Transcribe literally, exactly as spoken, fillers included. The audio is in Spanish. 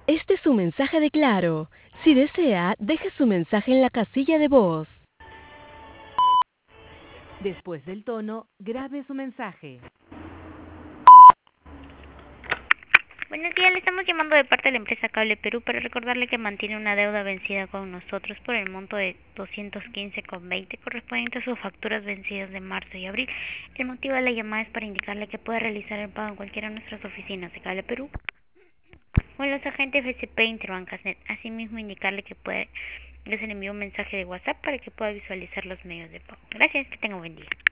Este es su mensaje de Claro. Si desea, deje su mensaje en la casilla de voz. Después del tono, grabe su mensaje. Buenos días, le estamos llamando de parte de la empresa Cable Perú para recordarle que mantiene una deuda vencida con nosotros por el monto de doscientos quince con veinte correspondiente a sus facturas vencidas de marzo y abril. El motivo de la llamada es para indicarle que puede realizar el pago en cualquiera de nuestras oficinas de Cable Perú o en los agentes F C P Interbancasnet. Asimismo, indicarle que puede, que se le envíe un mensaje de WhatsApp para que pueda visualizar los medios de pago. Gracias, que tenga un buen día.